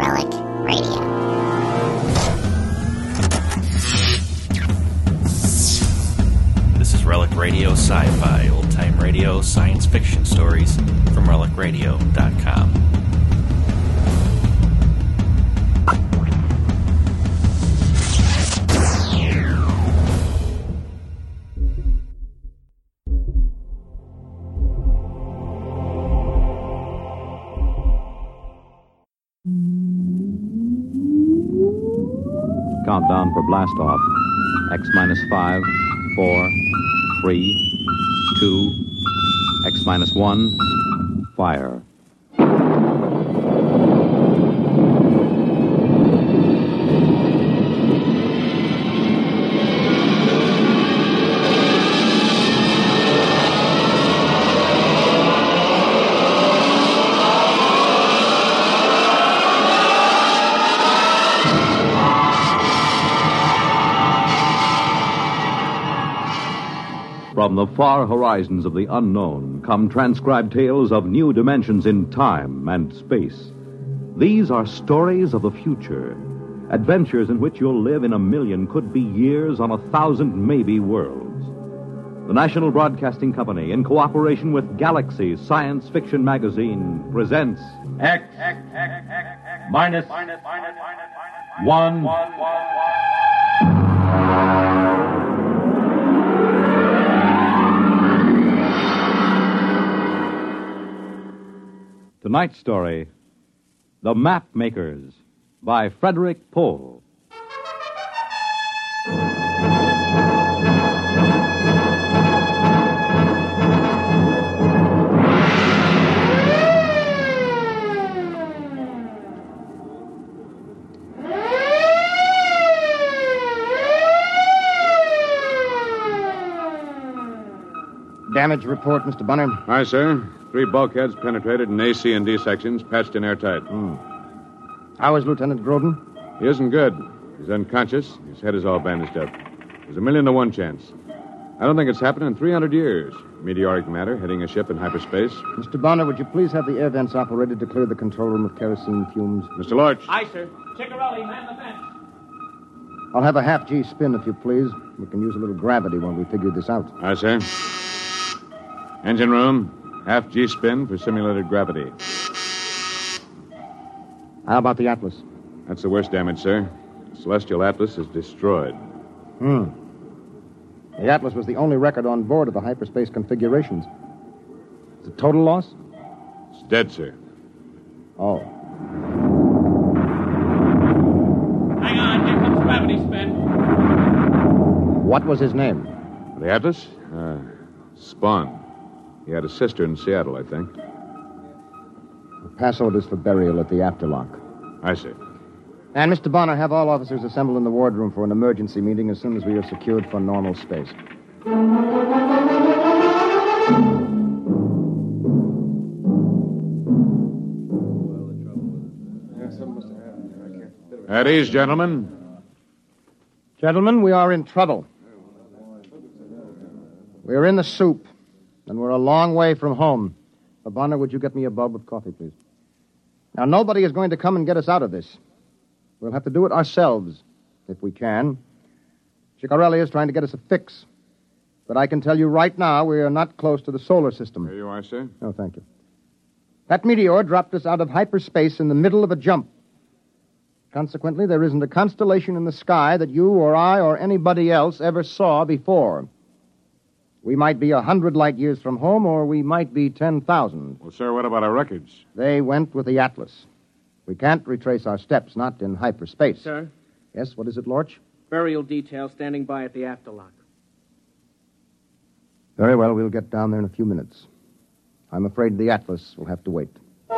Relic Radio. This is Relic Radio Sci-Fi, old-time radio, science fiction stories from RelicRadio.com. Countdown for blast off. X minus 5, 4, 3, 2, X minus 1, fire. From the far horizons of the unknown come transcribed tales of new dimensions in time and space. These are stories of the future, adventures in which you'll live in a million, could be years, on 1,000 maybe worlds. The National Broadcasting Company, in cooperation with Galaxy Science Fiction Magazine, presents X minus 1. Tonight's story, The Map Makers, by Frederick Pohl. Damage report, Mr. Bunner. Aye, sir. 3 bulkheads penetrated in A, C, and D sections, patched in airtight. How is Lieutenant Groden? He isn't good. He's unconscious. His head is all bandaged up. There's 1,000,000 to 1 chance. I don't think it's happened in 300 years. Meteoric matter hitting a ship in hyperspace. Mr. Bonner, would you please have the air vents operated to clear the control room of kerosene fumes? Mr. Lorch. Aye, sir. Ciccarelli, man the vent. I'll have a half-G spin, if you please. We can use a little gravity while we figure this out. Aye, sir. Engine room. Half G spin for simulated gravity. How about the Atlas? That's the worst damage, sir. Celestial Atlas is destroyed. The Atlas was the only record on board of the hyperspace configurations. Is it total loss? It's dead, sir. Oh. Hang on, here comes gravity spin. What was his name? The Atlas? Spawn. He had a sister in Seattle, I think. Pass orders for burial at the afterlock. Aye, sir. And, Mr. Bonner, have all officers assemble in the wardroom for an emergency meeting as soon as we are secured for normal space. At ease, gentlemen. Gentlemen, we are in trouble. We're in the soup, and we're a long way from home. Bonner, would you get me a bulb of coffee, please? Now, nobody is going to come and get us out of this. We'll have to do it ourselves, if we can. Ciccarelli is trying to get us a fix. But I can tell you right now, we are not close to the solar system. Here you are, sir. No, thank you. That meteor dropped us out of hyperspace in the middle of a jump. Consequently, there isn't a constellation in the sky that you or I or anybody else ever saw before. We might be 100 light years from home, or we might be 10,000. Well, sir, what about our records? They went with the Atlas. We can't retrace our steps, not in hyperspace. Sir? Yes, what is it, Lorch? Burial detail standing by at the afterlock. Very well, we'll get down there in a few minutes. I'm afraid the Atlas will have to wait.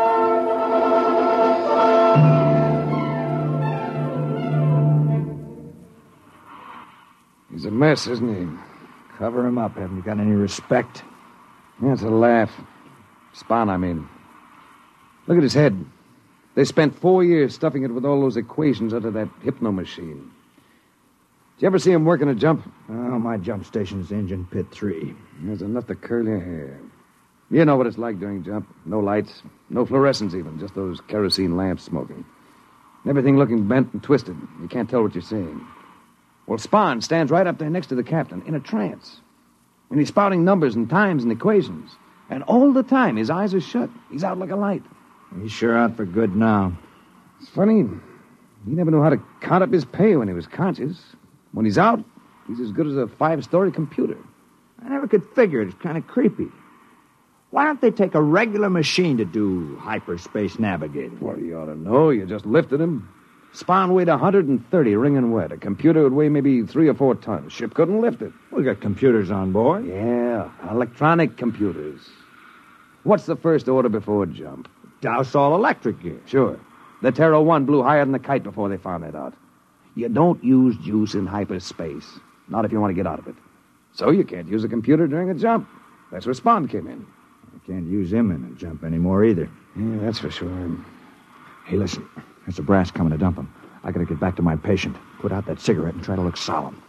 He's a mess, isn't he? Cover him up. Haven't you got any respect? That's a laugh. Spawn, I mean. Look at his head. They spent 4 years stuffing it with all those equations out of that hypno machine. Did you ever see him working a jump? Oh, my jump station's Engine Pit 3. There's enough to curl your hair. You know what it's like during jump. No lights, no fluorescence even, just those kerosene lamps smoking. Everything looking bent and twisted. You can't tell what you're seeing. Well, Spahn stands right up there next to the captain in a trance. And he's spouting numbers and times and equations. And all the time, his eyes are shut. He's out like a light. He's sure out for good now. It's funny. He never knew how to count up his pay when he was conscious. When he's out, he's as good as a 5-story computer. I never could figure it. It's kind of creepy. Why don't they take a regular machine to do hyperspace navigating? Well, you ought to know. You just lifted him. Spahn weighed 130, wringing wet. A computer would weigh maybe 3 or 4 tons. Ship couldn't lift it. We got computers on board. Yeah, electronic computers. What's the first order before jump? Douse all electric gear. Sure. The Terra 1 blew higher than the kite before they found that out. You don't use juice in hyperspace. Not if you want to get out of it. So you can't use a computer during a jump. That's where Spahn came in. I can't use him in a jump anymore either. Yeah, that's for sure. Hey, listen. There's a brass coming to dump him. I gotta get back to my patient. Put out that cigarette and try to look solemn.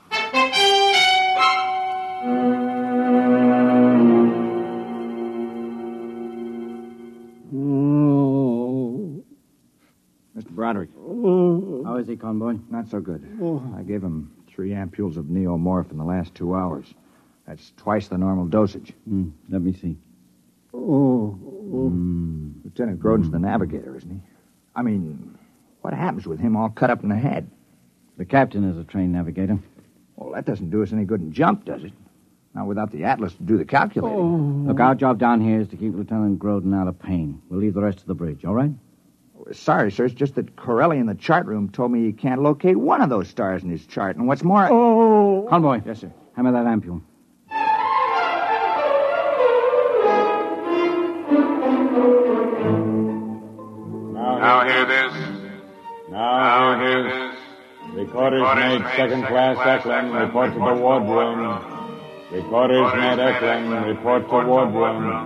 Mr. Broderick. How is he, Conboy? Not so good. I gave him 3 ampules of neomorph in the last 2 hours. That's twice the normal dosage. Let me see. Lieutenant Grodin's the navigator, isn't he? I mean, what happens with him all cut up in the head? The captain is a trained navigator. Well, that doesn't do us any good in jump, does it? Not without the Atlas to do the calculating. Look, our job down here is to keep Lieutenant Grodin out of pain. We'll leave the rest to the bridge, all right? Sorry, sir. It's just that Corelli in the chart room told me he can't locate one of those stars in his chart. And what's more... Conboy. Yes, sir. Hammer that ampule. Now hear this. Now hear this. Recorders made second class Eklund, report to the wardroom. Recorders made Eklund, report to wardroom.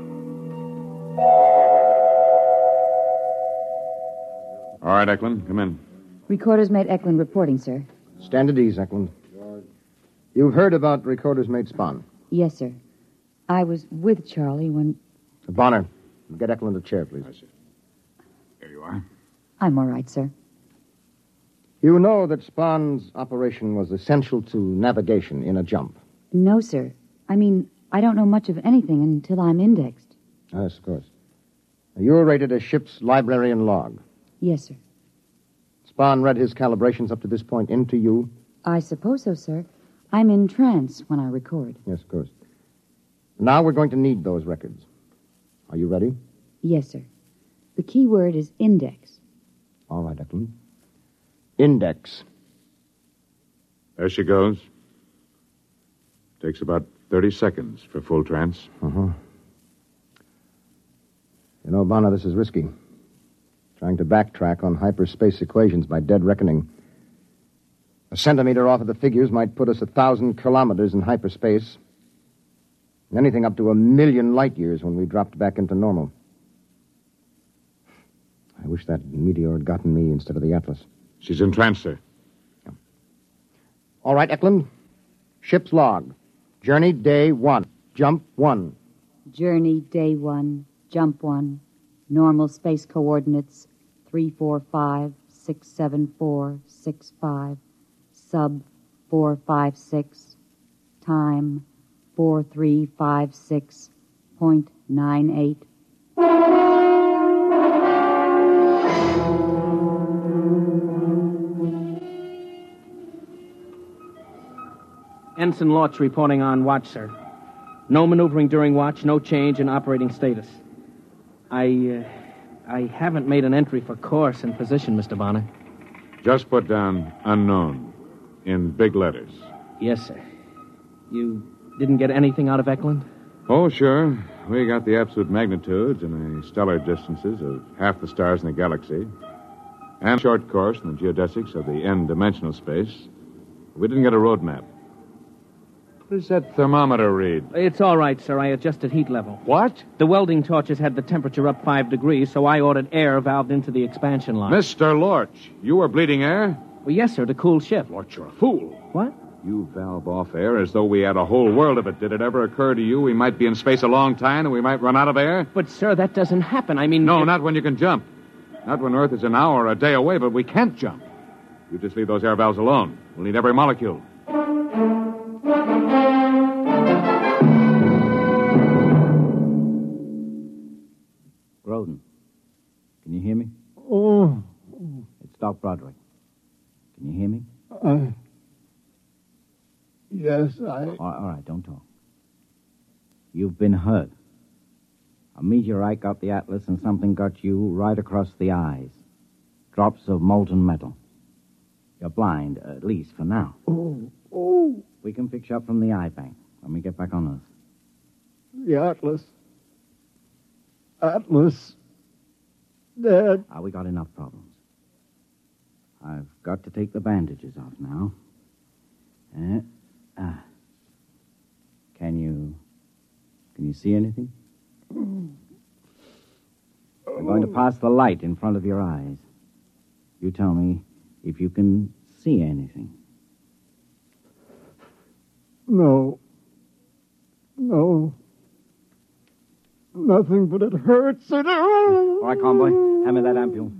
All right, Eklund, come in. Recorders mate Eklund reporting, sir. Stand at ease, Eklund. You've heard about Recorders mate Spahn. Yes, sir. I was with Charlie when... Bonner, get Eklund a chair, please. Here you are. I'm all right, sir. You know that Spahn's operation was essential to navigation in a jump. No, sir. I mean, I don't know much of anything until I'm indexed. Yes, of course. You're rated as ship's librarian log. Yes, sir. Spahn read his calibrations up to this point into you? I suppose so, sir. I'm in trance when I record. Yes, of course. Now we're going to need those records. Are you ready? Yes, sir. The key word is index. All right, Eklund. Index. There she goes. Takes about 30 seconds for full trance. Uh-huh. You know, Bonner, this is risky. Trying to backtrack on hyperspace equations by dead reckoning. A centimeter off of the figures might put us 1,000 kilometers in hyperspace. Anything up to 1,000,000 light years when we dropped back into normal. I wish that meteor had gotten me instead of the Atlas. She's in trance, sir. Yeah. All right, Eklund. Ship's log. Journey day 1. Jump 1. Journey day 1. Jump 1. Normal space coordinates 345 674 65. Sub 456. Time 4356.98. Ensign Lorch reporting on watch, sir. No maneuvering during watch, no change in operating status. I haven't made an entry for course and position, Mr. Bonner. Just put down unknown in big letters. Yes, sir. You didn't get anything out of Eklund? Oh, sure. We got the absolute magnitudes and the stellar distances of half the stars in the galaxy, and a short course in the geodesics of the n-dimensional space. We didn't get a road map. What does that thermometer read? It's all right, sir. I adjusted heat level. What? The welding torches had the temperature up 5 degrees, so I ordered air valved into the expansion line. Mr. Lorch, you were bleeding air? Well, yes, sir, to cool ship. Lorch, you're a fool. What? You valve off air as though we had a whole world of it. Did it ever occur to you we might be in space a long time and we might run out of air? But, sir, that doesn't happen. I mean... No, not when you can jump. Not when Earth is an hour or a day away, but we can't jump. You just leave those air valves alone. We'll need every molecule. Groden, can you hear me? Oh. It's Doc Broderick. Can you hear me? Yes, All right, don't talk. You've been hurt. A meteorite got the Atlas and something got you right across the eyes. Drops of molten metal. You're blind, at least for now. Oh. We can fix you up from the eye bank when we get back on Earth. The Atlas. Atlas. Dad. We got enough problems. I've got to take the bandages off now. Can you see anything? I'm going to pass the light in front of your eyes. You tell me if you can see anything. No. Nothing, but it hurts. All right, convoy. Hand me that ampule.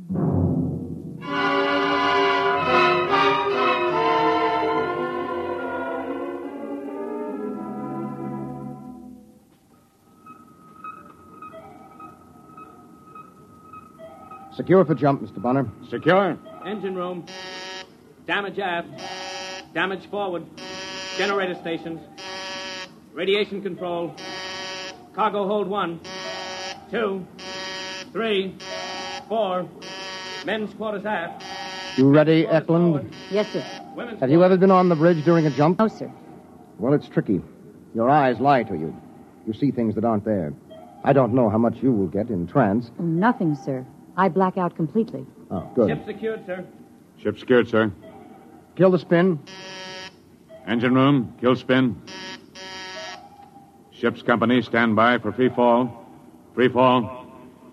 Secure for jump, Mr. Bonner. Secure. Engine room. Damage aft. Damage forward. Generator stations. Radiation control. Cargo hold 1, 2, 3, 4. Men's quarters aft. You ready, Eklund? Yes, sir. Have you ever been on the bridge during a jump? No, sir. Well, it's tricky. Your eyes lie to you. You see things that aren't there. I don't know how much you will get in trance. Nothing, sir. I black out completely. Oh, good. Ship secured, sir. Ship secured, sir. Kill the spin. Engine room, kill spin. Ship's company, stand by for free fall. Free fall.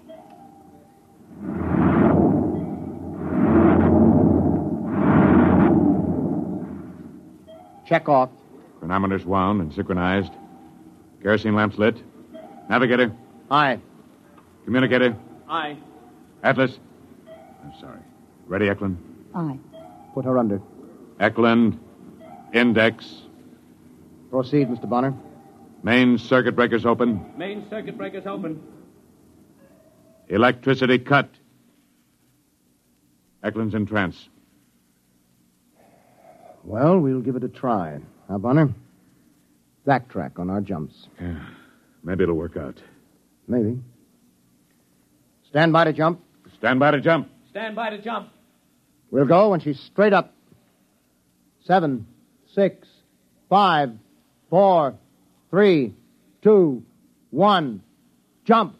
Check off. Chronometers wound and synchronized. Kerosene lamps lit. Navigator. Aye. Communicator. Aye. Atlas. I'm sorry. Ready, Eklund? Aye. Put her under. Eklund. Index. Proceed, Mr. Bonner. Main circuit breakers open. Main circuit breakers open. Electricity cut. Eklund's in trance. Well, we'll give it a try. Now, Bonner, backtrack on our jumps. Yeah, maybe it'll work out. Maybe. Stand by to jump. Stand by to jump. Stand by to jump. We'll go when she's straight up. 7, 6, 5, 4, 3, 2, 1. Jump.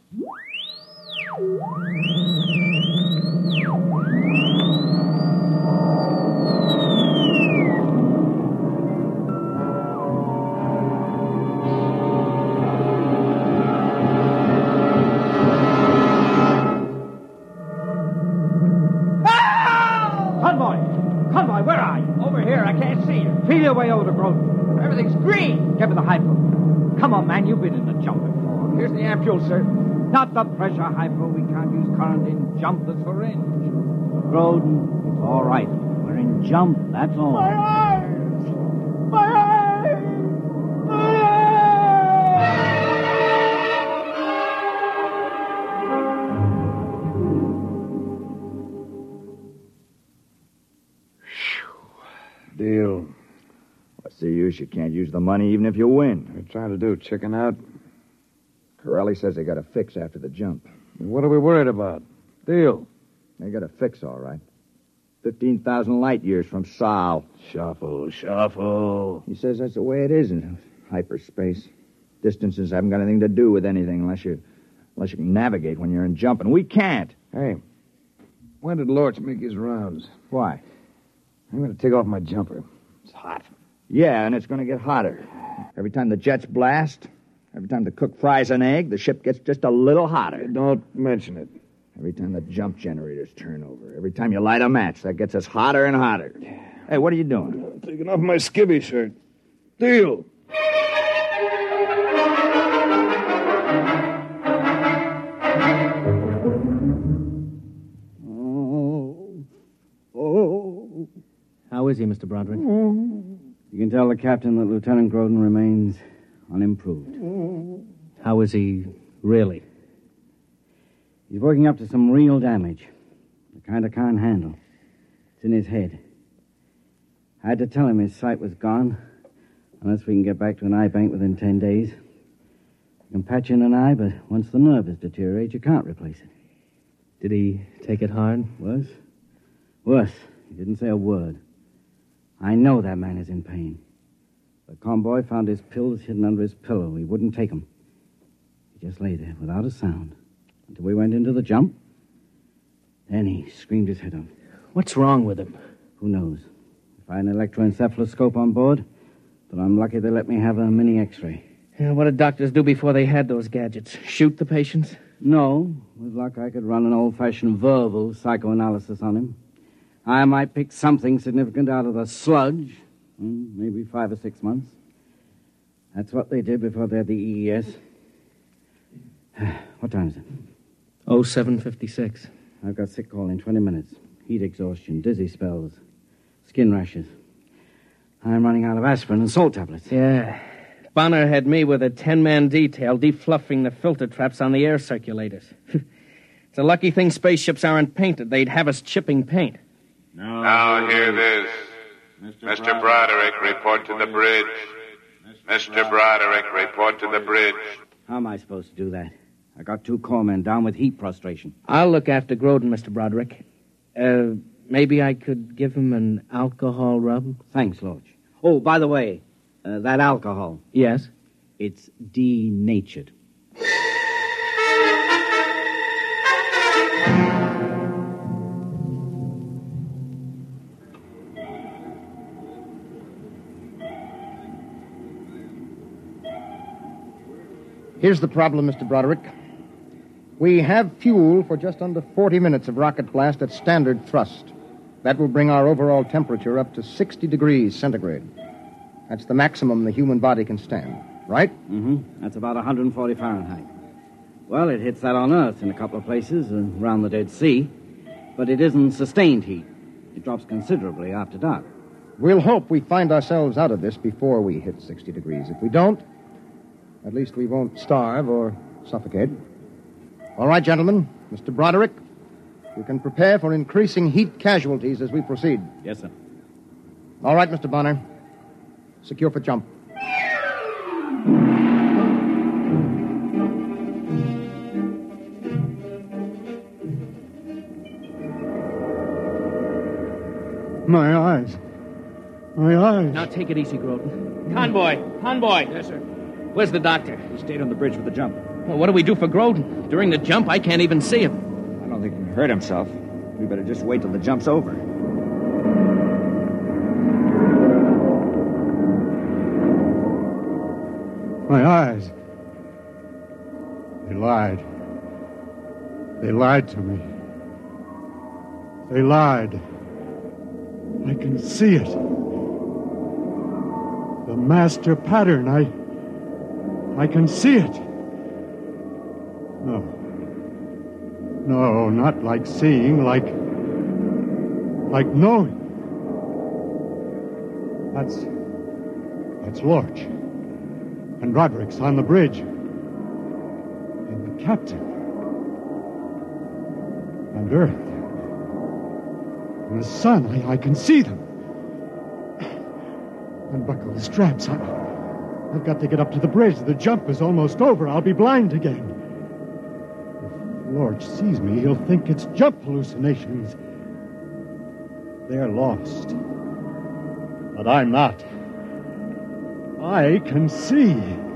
Convoy, where are you? Over here, I can't see you. Feel your way over to Groden. Everything's green. Give me the hypo. Come on, man, you've been in the jump before. Here's the ampule, sir. Not the pressure hypo. We can't use current in jump the syringe. Groden, it's all right. We're in jump, that's all. My eyes! My eyes! My eyes! Deal. What's the use? You can't use the money even if you win. We're trying to do, chicken out. Corelli says they got a fix after the jump. What are we worried about? Deal. They got a fix, all right. 15,000 light years from Sol. Shuffle. He says that's the way it is in hyperspace. Distances haven't got anything to do with anything unless you can navigate when you're in jump, and we can't. Hey, when did Lorch make his rounds? Why? I'm going to take off my jumper. It's hot. Yeah, and it's going to get hotter. Every time the jets blast, every time the cook fries an egg, the ship gets just a little hotter. Don't mention it. Every time the jump generators turn over, every time you light a match, that gets us hotter and hotter. Hey, what are you doing? I'm taking off my skivvy shirt. Deal. How is he, Mr. Broderick? You can tell the captain that Lieutenant Groden remains unimproved. How is he really? He's working up to some real damage. The kind I can't handle. It's in his head. I had to tell him his sight was gone, unless we can get back to an eye bank within 10 days. You can patch in an eye, but once the nerve has deteriorated, you can't replace it. Did he take it hard? Worse? Worse. He didn't say a word. I know that man is in pain. The convoy found his pills hidden under his pillow. He wouldn't take them. He just lay there without a sound until we went into the jump. Then he screamed his head off. What's wrong with him? Who knows? If I had an electroencephaloscope on board, but I'm lucky they let me have a mini X-ray. Yeah, what did doctors do before they had those gadgets? Shoot the patients? No. With luck, I could run an old-fashioned verbal psychoanalysis on him. I might pick something significant out of the sludge. Maybe 5 or 6 months. That's what they did before they had the EES. What time is it? 07:56. I've got sick call in 20 minutes. Heat exhaustion, dizzy spells, skin rashes. I'm running out of aspirin and salt tablets. Yeah. Bonner had me with a 10-man detail defluffing the filter traps on the air circulators. It's a lucky thing spaceships aren't painted. They'd have us chipping paint. Now hear this. Mr. Broderick, report to the bridge. Mr. Broderick, report to the bridge. How am I supposed to do that? I got 2 corpsmen down with heat prostration. I'll look after Groden, Mr. Broderick. Maybe I could give him an alcohol rub? Thanks, Lodge. Oh, by the way, that alcohol. Yes? It's denatured. Here's the problem, Mr. Broderick. We have fuel for just under 40 minutes of rocket blast at standard thrust. That will bring our overall temperature up to 60 degrees centigrade. That's the maximum the human body can stand, right? Mm-hmm. That's about 140 Fahrenheit. Well, it hits that on Earth in a couple of places around the Dead Sea, but it isn't sustained heat. It drops considerably after dark. We'll hope we find ourselves out of this before we hit 60 degrees. If we don't, at least we won't starve or suffocate. All right, gentlemen. Mr. Broderick, you can prepare for increasing heat casualties as we proceed. Yes, sir. All right, Mr. Bonner. Secure for jump. My eyes. My eyes. Now take it easy, Groden. Convoy. Yes, sir. Where's the doctor? He stayed on the bridge with the jump. Well, what do we do for Groden? During the jump, I can't even see him. I don't think he can hurt himself. We better just wait till the jump's over. My eyes. They lied. They lied to me. They lied. I can see it. The master pattern. I can see it. No, not like seeing, like knowing. That's Lorch. And Broderick's on the bridge. And the captain. And Earth. And the sun. I can see them. Unbuckle the straps. I've got to get up to the bridge. The jump is almost over. I'll be blind again. If Lorch sees me, he'll think it's jump hallucinations. They're lost. But I'm not. I can see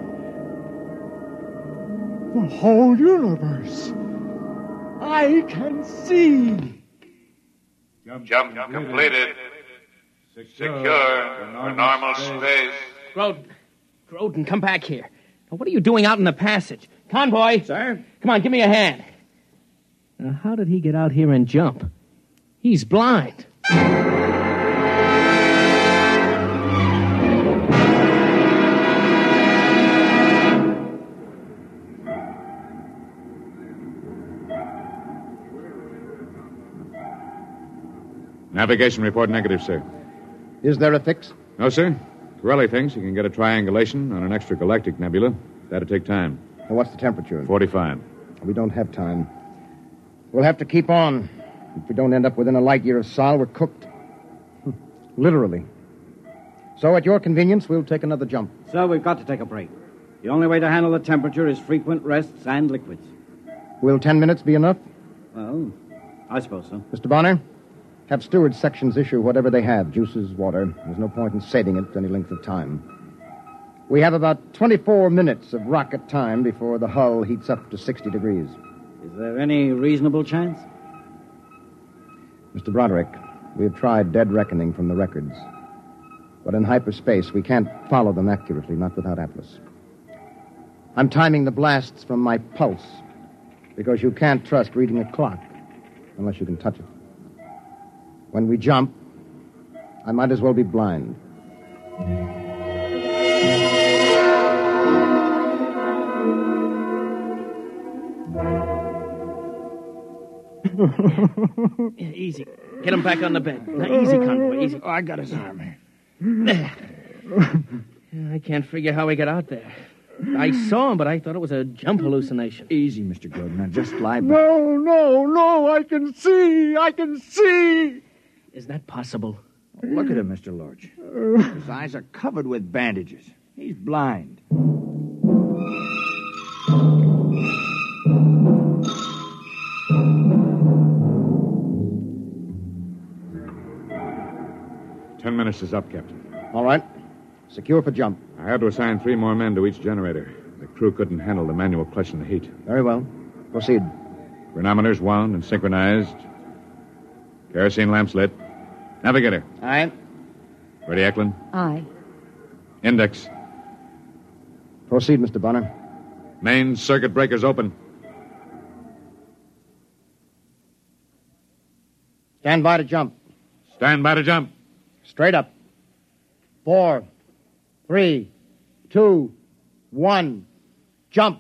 the whole universe. I can see. Jump completed. Secure for normal space. Groden, come back here. Now, what are you doing out in the passage? Convoy! Sir? Come on, give me a hand. Now, how did he get out here and jump? He's blind. Navigation report negative, sir. Is there a fix? No, sir. Corelli thinks he can get a triangulation on an extragalactic nebula. That'll take time. And what's the temperature? 45. We don't have time. We'll have to keep on. If we don't end up within a light year of Sol, we're cooked. Literally. So, at your convenience, we'll take another jump. So, we've got to take a break. The only way to handle the temperature is frequent rests and liquids. Will 10 minutes be enough? Well, I suppose so. Mr. Bonner, have steward sections issue whatever they have, juices, water. There's no point in saving it any length of time. We have about 24 minutes of rocket time before the hull heats up to 60 degrees. Is there any reasonable chance? Mr. Broderick, we have tried dead reckoning from the records. But in hyperspace, we can't follow them accurately, not without Atlas. I'm timing the blasts from my pulse, because you can't trust reading a clock unless you can touch it. When we jump, I might as well be blind. Easy. Get him back on the bed. Now, easy, Convoy, easy. Oh, I got his arm. There. I can't figure how he got out there. I saw him, but I thought it was a jump hallucination. Easy, Mr. Grodin. Now, just lie back. No, I can see. Is that possible? Oh, look at him, Mr. Lorch. His eyes are covered with bandages. He's blind. Ten minutes is up, Captain. All right. Secure for jump. I had to assign 3 more men to each generator. The crew couldn't handle the manual clutch in the heat. Very well. Proceed. Chronometers wound and synchronized. Kerosene lamps lit. Navigator. Aye. Ready, Eklund? Aye. Index. Proceed, Mr. Bonner. Main circuit breakers open. Stand by to jump. Stand by to jump. Straight up. 4, 3, 2, 1. Jump.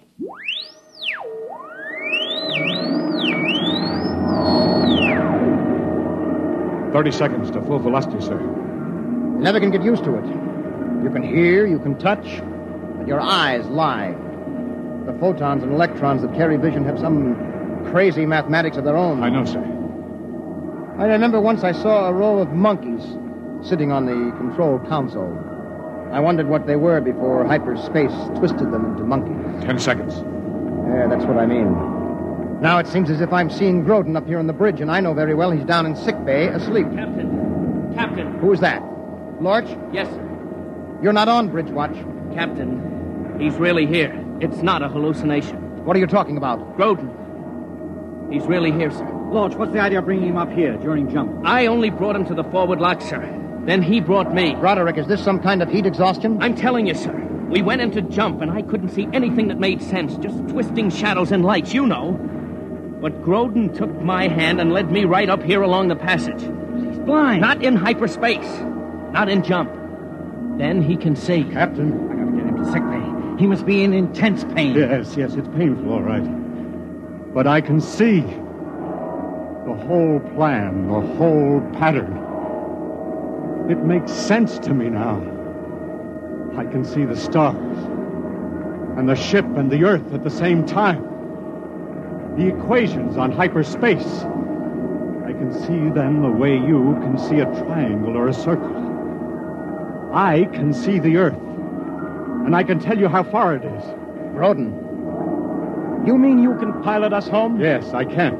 "30 seconds to full velocity, sir." You never can get used to it. You can hear, you can touch, but your eyes lie. The photons and electrons that carry vision have some crazy mathematics of their own. I know, sir. I remember once I saw a row of monkeys sitting on the control console. I wondered what they were before hyperspace twisted them into monkeys. 10 seconds. Yeah, that's what I mean. Now it seems as if I'm seeing Grodin up here on the bridge, and I know very well he's down in sick bay asleep. Captain. Who is that? Lorch? Yes, sir. You're not on bridge watch. Captain, he's really here. It's not a hallucination. What are you talking about? Grodin. He's really here, sir. Lorch, what's the idea of bringing him up here during jump? I only brought him to the forward lock, sir. Then he brought me. Broderick, is this some kind of heat exhaustion? I'm telling you, sir. We went into jump, and I couldn't see anything that made sense. Just twisting shadows and lights, you know. But Grodin took my hand and led me right up here along the passage. He's blind. Not in hyperspace. Not in jump. Then he can see. Captain. I gotta get him to sick bay. He must be in intense pain. Yes, it's painful, all right. But I can see the whole plan, the whole pattern. It makes sense to me now. I can see the stars and the ship and the Earth at the same time. The equations on hyperspace. I can see them the way you can see a triangle or a circle. I can see the Earth, and I can tell you how far it is. Grodin, you mean you can pilot us home? Yes, I can.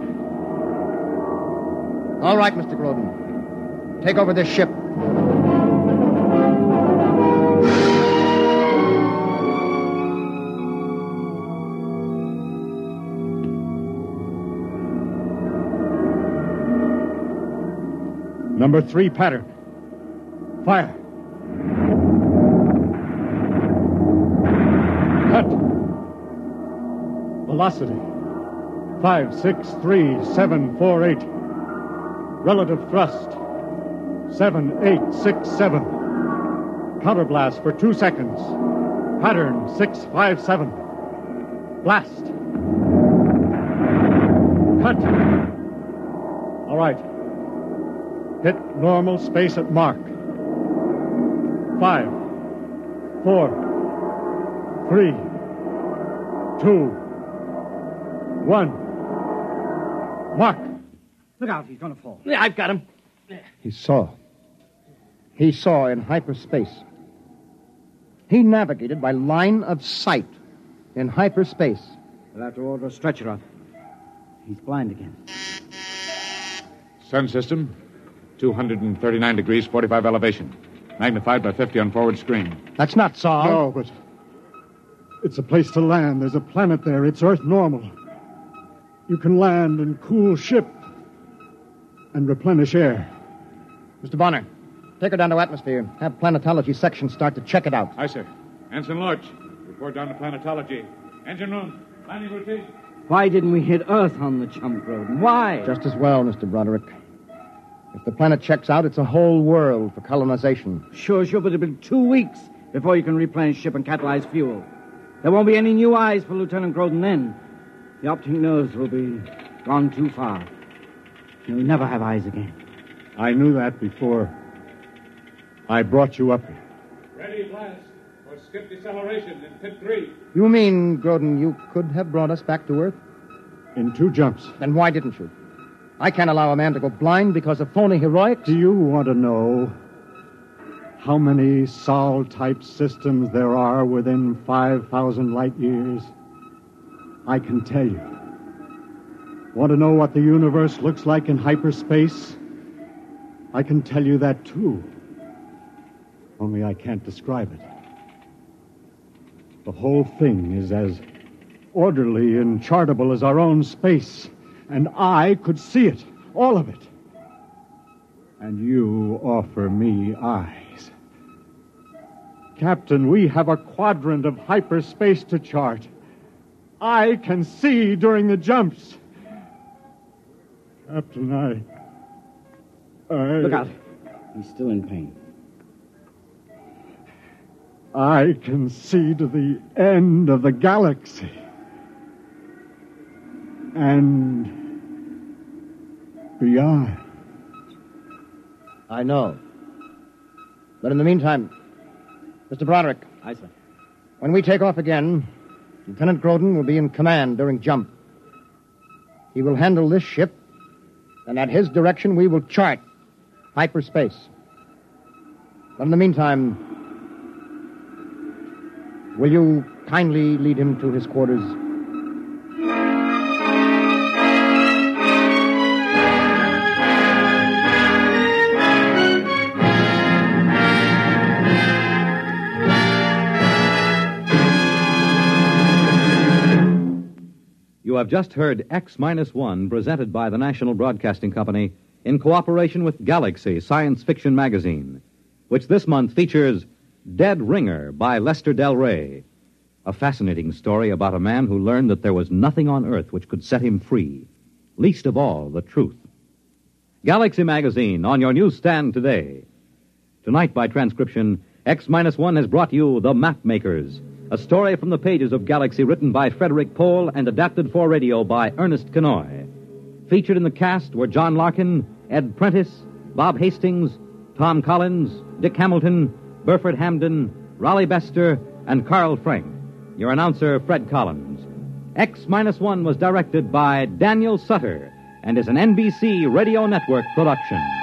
All right, Mr. Grodin. Take over this ship. Number 3 pattern. Fire. Cut. Velocity. 563,748. Relative thrust. 7,867. Counterblast for 2 seconds. Pattern 657. Blast. Cut. All right. Hit normal space at mark. 5, 4, 3, 2, 1. Mark! Look out, he's going to fall. Yeah, I've got him. He saw. He saw in hyperspace. He navigated by line of sight in hyperspace. We'll have to order a stretcher up. He's blind again. Sun system, 239 degrees, 45 elevation. Magnified by 50 on forward screen. That's not Saul. No, but it's a place to land. There's a planet there. It's Earth normal. You can land and cool ship and replenish air. Mr. Bonner, take her down to atmosphere. Have planetology section start to check it out. Aye, sir. Ensign Lodge, report down to planetology. Engine room, landing routine. Why didn't we hit Earth on the jump, Groden? Why? Just as well, Mr. Broderick. If the planet checks out, it's a whole world for colonization. Sure, but it'll be 2 weeks before you can replenish ship and catalyze fuel. There won't be any new eyes for Lieutenant Groden then. The optic nerves will be gone too far. He'll never have eyes again. I knew that before I brought you up here. Ready, blast, for skip deceleration in pit 3. You mean, Groden, you could have brought us back to Earth? In 2 jumps. Then why didn't you? I can't allow a man to go blind because of phony heroics. Do you want to know how many Sol-type systems there are within 5,000 light years? I can tell you. Want to know what the universe looks like in hyperspace? I can tell you that, too. Only I can't describe it. The whole thing is as orderly and chartable as our own space. And I could see it, all of it. And you offer me eyes. Captain, we have a quadrant of hyperspace to chart. I can see during the jumps. Captain, I... Look out. He's still in pain. I can see to the end of the galaxy. And beyond. I know. But in the meantime, Mr. Broderick. Aye, sir. When we take off again, Lieutenant Groden will be in command during jump. He will handle this ship, and at his direction we will chart hyperspace. But in the meantime, will you kindly lead him to his quarters? You have just heard X-1, presented by the National Broadcasting Company in cooperation with Galaxy Science Fiction Magazine, which this month features Dead Ringer by Lester Del Rey, a fascinating story about a man who learned that there was nothing on Earth which could set him free, least of all the truth. Galaxy Magazine on your newsstand today. Tonight, by transcription, X-1 has brought you The Mapmakers, a story from the pages of Galaxy written by Frederick Pohl and adapted for radio by Ernest Kenoy. Featured in the cast were John Larkin, Ed Prentice, Bob Hastings, Tom Collins, Dick Hamilton, Burford Hamden, Raleigh Bester, and Carl Frank. Your announcer, Fred Collins. X-1 was directed by Daniel Sutter and is an NBC Radio Network production.